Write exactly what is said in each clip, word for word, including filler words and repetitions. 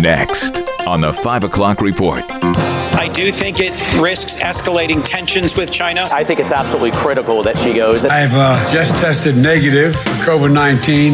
Next on the five o'clock report. I do think it risks escalating tensions with China. I think it's absolutely critical that she goes. I've uh, just tested negative for COVID nineteen.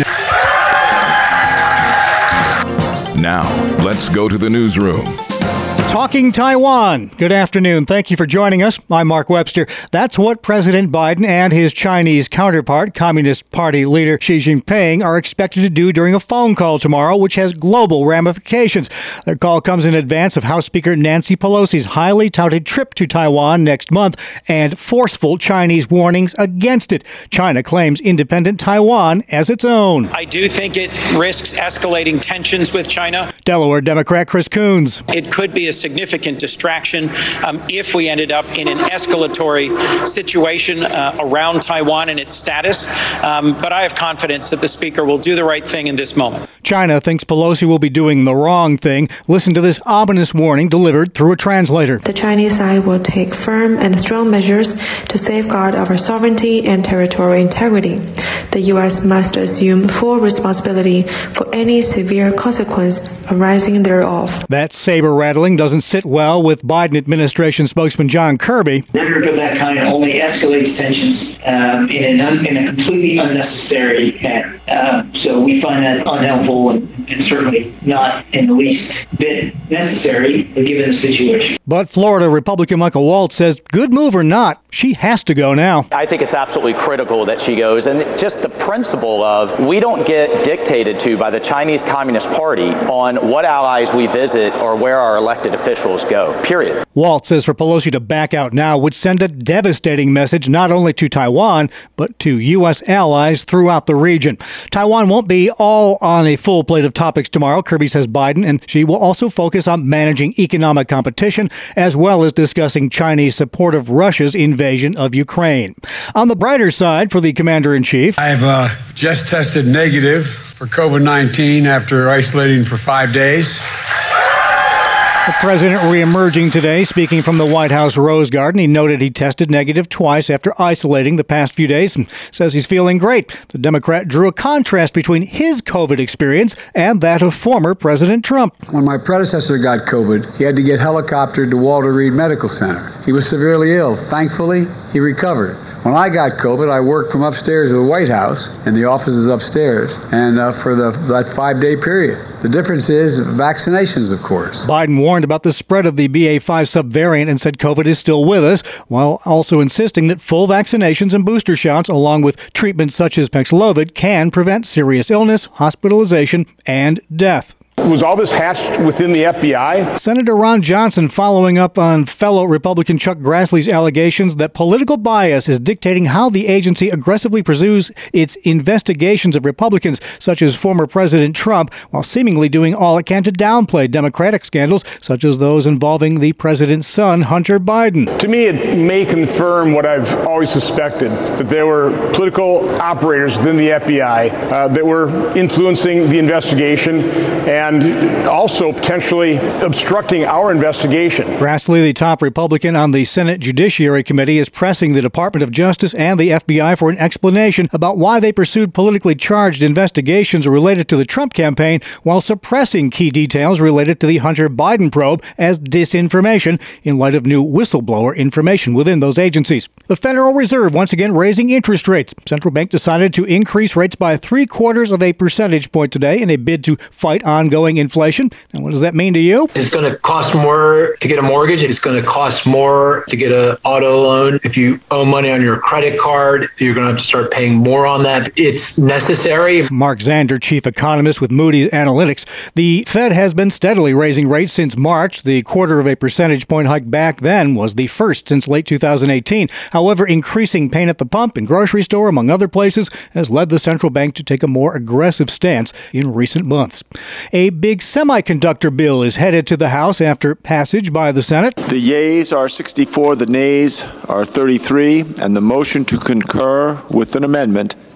Now, let's go to the newsroom. Talking Taiwan. Good afternoon. Thank you for joining us. I'm Mark Webster. That's what President Biden and his Chinese counterpart, Communist Party leader Xi Jinping, are expected to do during a phone call tomorrow, which has global ramifications. Their call comes in advance of House Speaker Nancy Pelosi's highly touted trip to Taiwan next month and forceful Chinese warnings against it. China claims independent Taiwan as its own. I do think it risks escalating tensions with China. Delaware Democrat Chris Coons. It could be a significant distraction um, if we ended up in an escalatory situation uh, around Taiwan and its status. Um, but I have confidence that the Speaker will do the right thing in this moment. China thinks Pelosi will be doing the wrong thing. Listen to this ominous warning delivered through a translator. The Chinese side will take firm and strong measures to safeguard our sovereignty and territorial integrity. The U S must assume full responsibility for any severe consequence arising thereof. That saber rattling doesn't sit well with Biden administration spokesman John Kirby. Rhetoric of that kind only escalates tensions um, in, an un- in a completely unnecessary manner. Uh, so we find that unhelpful and, and certainly not in the least bit necessary given the situation. But Florida Republican Michael Waltz says, good move or not, she has to go now. I think it's absolutely critical that she goes. And just the principle of we don't get dictated to by the Chinese Communist Party on what allies we visit or where our elected officials go, period. Waltz says for Pelosi to back out now would send a devastating message not only to Taiwan, but to U S allies throughout the region. Taiwan won't be all on a full plate of topics tomorrow, Kirby says Biden, and she will also focus on managing economic competition as well as discussing Chinese support of Russia's invasion of Ukraine. On the brighter side for the commander-in-chief, I've uh, just tested negative for COVID nineteen after isolating for five days. The president reemerging today, speaking from the White House Rose Garden. He noted he tested negative twice after isolating the past few days and says he's feeling great. The Democrat drew a contrast between his COVID experience and that of former President Trump. When my predecessor got COVID, he had to get helicoptered to Walter Reed Medical Center. He was severely ill. Thankfully, he recovered. When I got COVID, I worked from upstairs of the White House, and the office is upstairs, and uh, for the, that five-day period. The difference is vaccinations, of course. Biden warned about the spread of the B A five subvariant and said COVID is still with us, while also insisting that full vaccinations and booster shots, along with treatments such as Paxlovid, can prevent serious illness, hospitalization, and death. Was all this hatched within the F B I? Senator Ron Johnson following up on fellow Republican Chuck Grassley's allegations that political bias is dictating how the agency aggressively pursues its investigations of Republicans, such as former President Trump, while seemingly doing all it can to downplay Democratic scandals, such as those involving the president's son, Hunter Biden. To me, it may confirm what I've always suspected, that there were political operators within the F B I uh, that were influencing the investigation and and also potentially obstructing our investigation. Grassley, the top Republican on the Senate Judiciary Committee, is pressing the Department of Justice and the F B I for an explanation about why they pursued politically charged investigations related to the Trump campaign while suppressing key details related to the Hunter Biden probe as disinformation in light of new whistleblower information within those agencies. The Federal Reserve once again raising interest rates. Central Bank decided to increase rates by three quarters of a percentage point today in a bid to fight ongoing inflation. And what does that mean to you? It's going to cost more to get a mortgage. It's going to cost more to get an auto loan. If you owe money on your credit card, you're going to have to start paying more on that. It's necessary. Mark Zander, chief economist with Moody's Analytics. The Fed has been steadily raising rates since March. The quarter of a percentage point hike back then was the first since late two thousand eighteen. However, increasing pain at the pump and grocery store, among other places, has led the central bank to take a more aggressive stance in recent months. A big semiconductor bill is headed to the House after passage by the Senate. The yeas are sixty-four, the nays are thirty-three, and the motion to concur with an amendment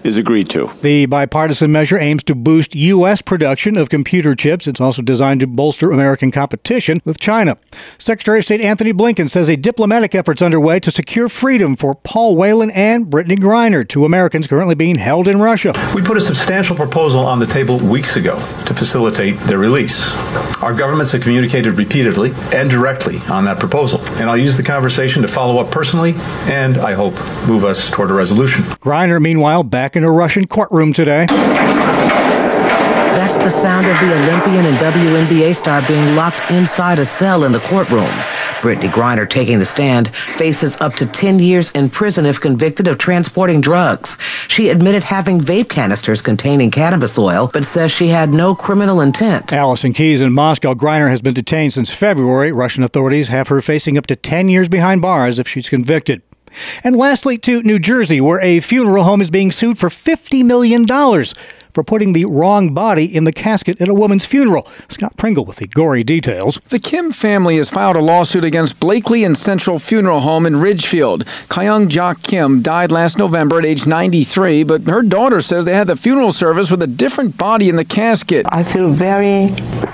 is agreed to. The bipartisan measure aims to boost U S production of computer chips. It's also designed to bolster American competition with China. Secretary of State Anthony Blinken says a diplomatic effort's underway to secure freedom for Paul Whelan and Brittany Griner, two Americans currently being held in Russia. We put a substantial proposal on the table weeks ago to facilitate their release. Our governments have communicated repeatedly and directly on that proposal, and I'll use the conversation to follow up personally and, I hope, move us toward a resolution. Griner, meanwhile, back in a Russian courtroom today. That's the sound of the Olympian and W N B A star being locked inside a cell in the courtroom. Brittany Griner, taking the stand, faces up to ten years in prison if convicted of transporting drugs. She admitted having vape canisters containing cannabis oil, but says she had no criminal intent. Allison Keys in Moscow. Griner has been detained since February. Russian authorities have her facing up to ten years behind bars if she's convicted. And lastly, to New Jersey, where a funeral home is being sued for fifty million dollars for putting the wrong body in the casket at a woman's funeral. Scott Pringle with the gory details. The Kim family has filed a lawsuit against Blakely and Central Funeral Home in Ridgefield. Kyung Jak Kim died last November at age ninety-three, but her daughter says they had the funeral service with a different body in the casket. I feel very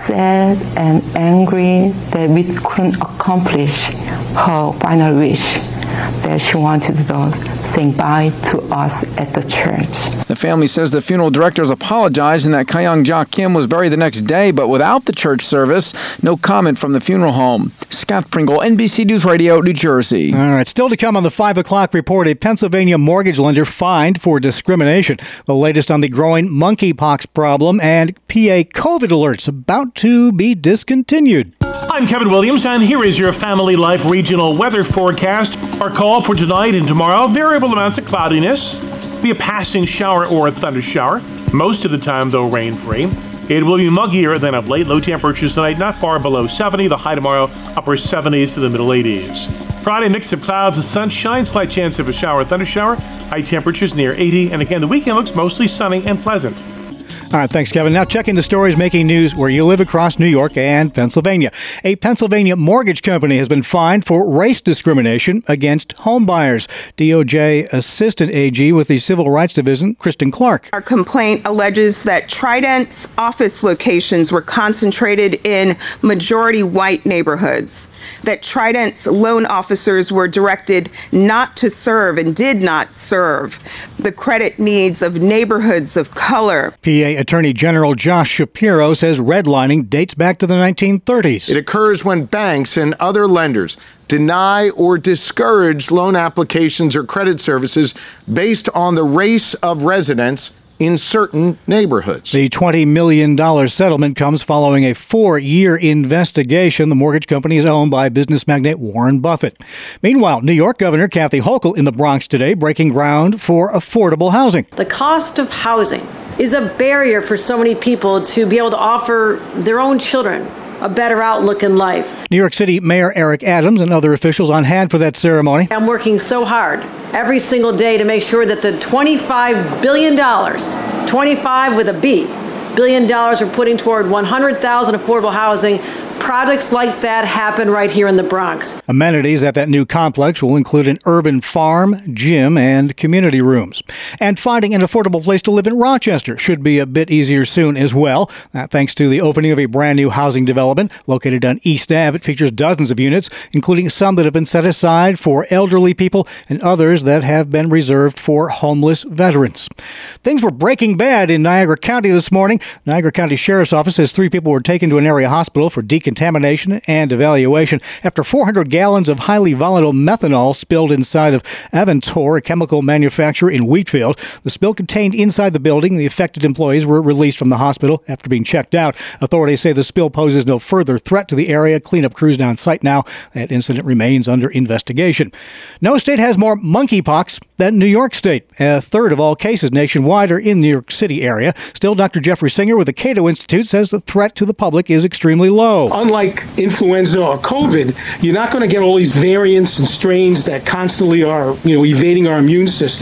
sad and angry that we couldn't accomplish her final wish, that she wanted to say bye to us at the church. The family says the funeral directors apologized and that Kyung Jak Kim was buried the next day, but without the church service. No comment from the funeral home. Scott Pringle, N B C News Radio, New Jersey. All right, still to come on the five o'clock report, a Pennsylvania mortgage lender fined for discrimination. The latest on the growing monkeypox problem, and P A COVID alerts about to be discontinued. I'm Kevin Williams, and here is your Family Life regional weather forecast. Our call for tonight and tomorrow: variable amounts of cloudiness, be a passing shower or a thunder shower. Most of the time, though, rain-free. It will be muggier than of late. Low temperatures tonight not far below seventy. The high tomorrow, upper seventies to the middle eighties. Friday, mix of clouds and sunshine, slight chance of a shower or thunder shower. High temperatures near eighty. And again, the weekend looks mostly sunny and pleasant. All right, thanks, Kevin. Now checking the stories making news where you live across New York and Pennsylvania. A Pennsylvania mortgage company has been fined for race discrimination against home buyers. D O J Assistant A G with the Civil Rights Division, Kristen Clark. Our complaint alleges that Trident's office locations were concentrated in majority white neighborhoods, that Trident's loan officers were directed not to serve and did not serve the credit needs of neighborhoods of color. P A Attorney General Josh Shapiro says redlining dates back to the nineteen thirties. It occurs when banks and other lenders deny or discourage loan applications or credit services based on the race of residents in certain neighborhoods. The twenty million dollars settlement comes following a four-year investigation. The mortgage company is owned by business magnate Warren Buffett. Meanwhile, New York Governor Kathy Hochul in the Bronx today breaking ground for affordable housing. The cost of housing is a barrier for so many people to be able to offer their own children a better outlook in life. New York City Mayor Eric Adams and other officials on hand for that ceremony. I'm working so hard every single day to make sure that the twenty-five billion dollars, twenty-five with a B, billion dollars we're putting toward one hundred thousand affordable housing, projects like that happen right here in the Bronx. Amenities at that new complex will include an urban farm, gym, and community rooms. And finding an affordable place to live in Rochester should be a bit easier soon as well. That thanks to the opening of a brand new housing development located on East Ave. It features dozens of units, including some that have been set aside for elderly people and others that have been reserved for homeless veterans. Things were breaking bad in Niagara County this morning. Niagara County Sheriff's Office says three people were taken to an area hospital for decontamination. Contamination and evaluation after four hundred gallons of highly volatile methanol spilled inside of Aventor, a chemical manufacturer in Wheatfield. The spill contained inside the building. The affected employees were released from the hospital after being checked out. Authorities say the spill poses no further threat to the area. Cleanup crews now on site now. That incident remains under investigation. No state has more monkeypox than New York State. A third of all cases nationwide are in the New York City area. Still, Doctor Jeffrey Singer with the Cato Institute says the threat to the public is extremely low. Unlike influenza or COVID, you're not going to get all these variants and strains that constantly are, you know, evading our immune system.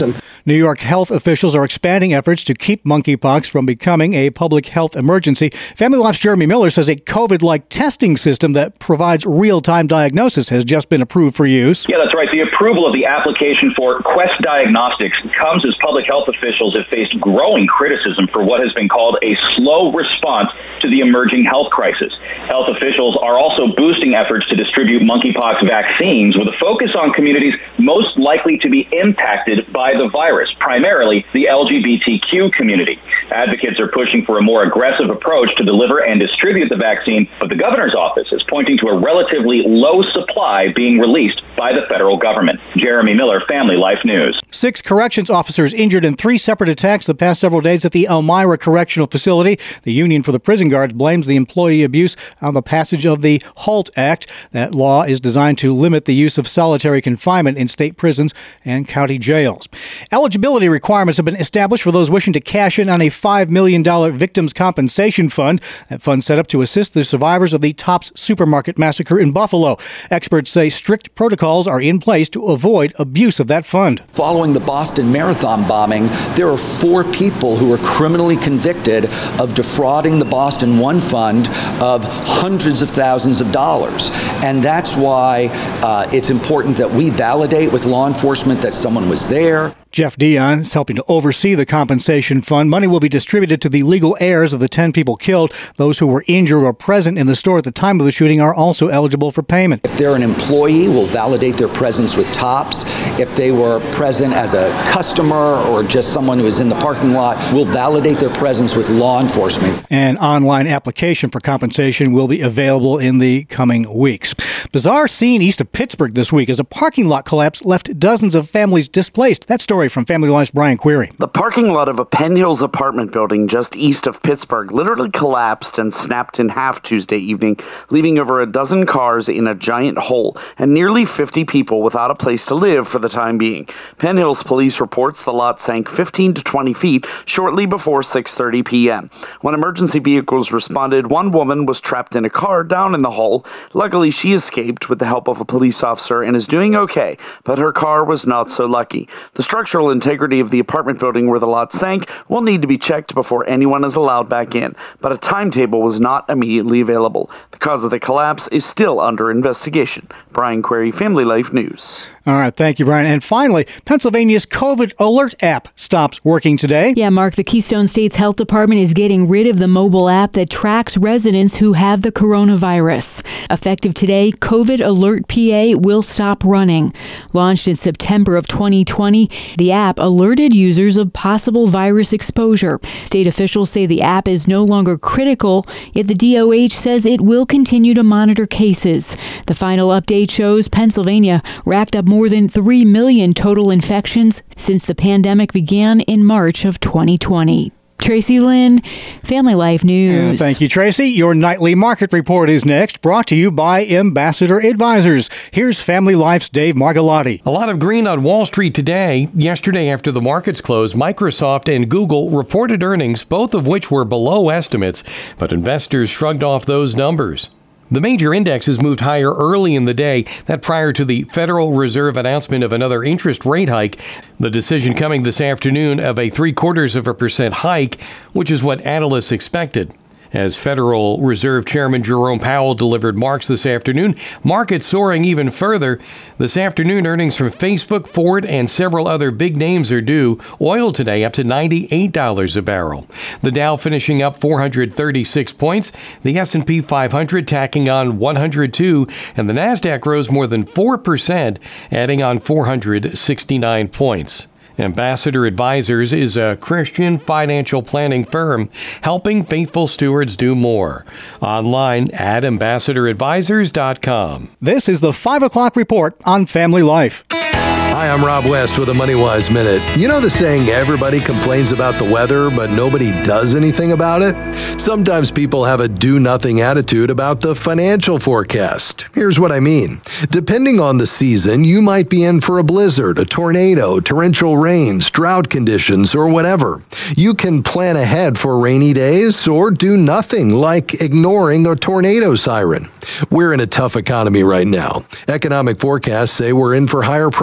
New York health officials are expanding efforts to keep monkeypox from becoming a public health emergency. Family Life's Jeremy Miller says a COVID-like testing system that provides real-time diagnosis has just been approved for use. Yeah, that's right. The approval of the application for Quest Diagnostics comes as public health officials have faced growing criticism for what has been called a slow response to the emerging health crisis. Health officials are also boosting efforts to distribute monkeypox vaccines with a focus on communities most likely to be impacted by the virus, primarily the L G B T Q community. Advocates are pushing for a more aggressive approach to deliver and distribute the vaccine, but the governor's office is pointing to a relatively low supply being released by the federal government. Jeremy Miller, Family Life News. Six corrections officers injured in three separate attacks the past several days at the Elmira Correctional Facility. The Union for the Prison Guards blames the employee abuse on the passage of the HALT Act. That law is designed to limit the use of solitary confinement in state prisons and county jails. Eligibility requirements have been established for those wishing to cash in on a five million dollars Victims Compensation Fund. That fund set up to assist the survivors of the Tops Supermarket massacre in Buffalo. Experts say strict protocols are in place to avoid abuse of that fund. Following the Boston Marathon bombing, there are four people who are criminally convicted of defrauding the Boston One Fund of hundreds of thousands of dollars. And that's why uh, it's important that we validate with law enforcement that someone was there. Jeff Dion is helping to oversee the compensation fund. Money will be distributed to the legal heirs of the ten people killed. Those who were injured or present in the store at the time of the shooting are also eligible for payment. If they're an employee, we'll validate their presence with Tops. If they were present as a customer or just someone who was in the parking lot, we'll validate their presence with law enforcement. An online application for compensation will be available in the coming weeks. Bizarre scene east of Pittsburgh this week as a parking lot collapse left dozens of families displaced. That story from Family Life's Brian Query. The parking lot of a Penn Hills apartment building just east of Pittsburgh literally collapsed and snapped in half Tuesday evening, leaving over a dozen cars in a giant hole and nearly fifty people without a place to live for the time being. Penn Hills police reports the lot sank fifteen to twenty feet shortly before six thirty p.m. When emergency vehicles responded, one woman was trapped in a car down in the hole. Luckily, she escaped with the help of a police officer and is doing okay, but her car was not so lucky. The structural integrity of the apartment building where the lot sank will need to be checked before anyone is allowed back in, but a timetable was not immediately available. The cause of the collapse is still under investigation. Brian Query, Family Life News. All right, thank you, Brian. And finally, Pennsylvania's COVID alert app stops working today. Yeah, Mark, the Keystone State's Health Department is getting rid of the mobile app that tracks residents who have the coronavirus. Effective today, COVID Alert P A will stop running. Launched in September of twenty twenty, the app alerted users of possible virus exposure. State officials say the app is no longer critical, yet the D O H says it will continue to monitor cases. The final update shows Pennsylvania racked up more than three million total infections since the pandemic began in March of twenty twenty. Tracy Lynn, Family Life News. Uh, thank you, Tracy. Your nightly market report is next, brought to you by Ambassador Advisors. Here's Family Life's Dave Margolotti. A lot of green on Wall Street today. Yesterday, after the markets closed, Microsoft and Google reported earnings, both of which were below estimates, but investors shrugged off those numbers. The major indexes moved higher early in the day, that prior to the Federal Reserve announcement of another interest rate hike. The decision coming this afternoon of a three-quarters of a percent hike, which is what analysts expected. As Federal Reserve Chairman Jerome Powell delivered marks this afternoon, markets soaring even further. This afternoon, earnings from Facebook, Ford, and several other big names are due. Oil today up to ninety-eight dollars a barrel. The Dow finishing up four hundred thirty-six points, the S and P five hundred tacking on one hundred two, and the Nasdaq rose more than four percent, adding on four hundred sixty-nine points. Ambassador Advisors is a Christian financial planning firm helping faithful stewards do more. Online at ambassador advisors dot com. This is the five o'clock report on Family Life. Hi, I'm Rob West with a MoneyWise Minute. You know the saying, everybody complains about the weather, but nobody does anything about it? Sometimes people have a do-nothing attitude about the financial forecast. Here's what I mean. Depending on the season, you might be in for a blizzard, a tornado, torrential rains, drought conditions, or whatever. You can plan ahead for rainy days or do nothing, like ignoring a tornado siren. We're in a tough economy right now. Economic forecasts say we're in for higher prices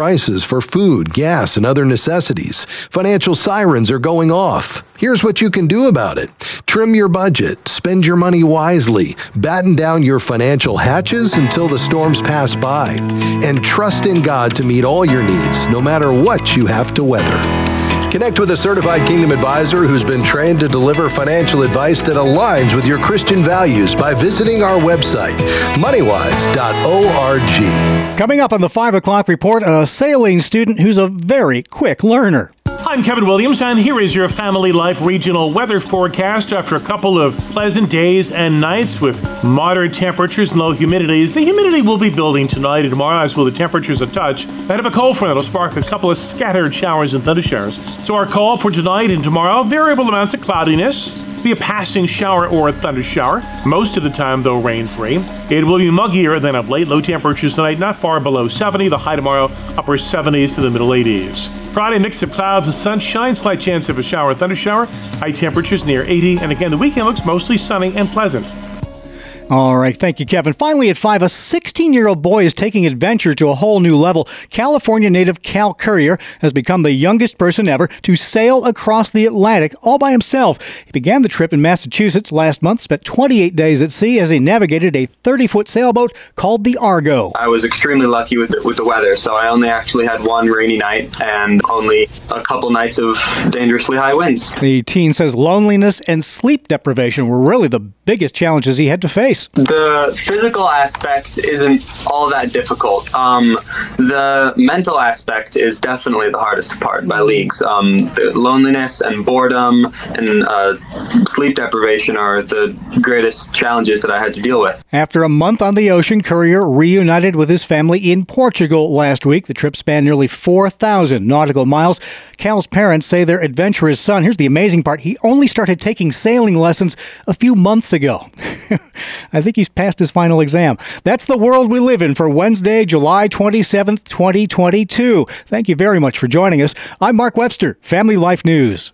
prices for food, gas, and other necessities. Financial sirens are going off. Here's what you can do about it. Trim your budget, spend your money wisely, batten down your financial hatches until the storms pass by, and trust in God to meet all your needs, no matter what you have to weather. Connect with a certified Kingdom advisor who's been trained to deliver financial advice that aligns with your Christian values by visiting our website, moneywise dot org. Coming up on the five o'clock report, a sailing student who's a very quick learner. I'm Kevin Williams, and here is your Family Life regional weather forecast. After a couple of pleasant days and nights with moderate temperatures and low humidities, the humidity will be building tonight and tomorrow, as will the temperatures a touch. Ahead of a cold front, it'll spark a couple of scattered showers and thundershowers. So our call for tonight and tomorrow, variable amounts of cloudiness. Be a passing shower or a thunder shower. Most of the time, though, rain-free. It will be muggier than of late. Low temperatures tonight, not far below seventy. The high tomorrow, upper seventies to the middle eighties. Friday, mix of clouds and sunshine. Slight chance of a shower or thunder shower. High temperatures near eighty. And again, the weekend looks mostly sunny and pleasant. All right, thank you, Kevin. Finally, at five, a sixteen-year-old boy is taking adventure to a whole new level. California native Cal Currier has become the youngest person ever to sail across the Atlantic all by himself. He began the trip in Massachusetts last month, spent twenty-eight days at sea as he navigated a thirty-foot sailboat called the Argo. I was extremely lucky with the, with the weather, so I only actually had one rainy night and only a couple nights of dangerously high winds. The teen says loneliness and sleep deprivation were really the biggest challenges he had to face. The physical aspect isn't all that difficult. Um, the mental aspect is definitely the hardest part by leagues. Um, the loneliness and boredom and uh, sleep deprivation are the greatest challenges that I had to deal with. After a month on the ocean, Currier reunited with his family in Portugal last week. The trip spanned nearly four thousand nautical miles. Cal's parents say their adventurous son, here's the amazing part, he only started taking sailing lessons a few months ago. I think he's passed his final exam. That's the world we live in for Wednesday, July twenty-seventh, twenty twenty-two. Thank you very much for joining us. I'm Mark Webster, Family Life News.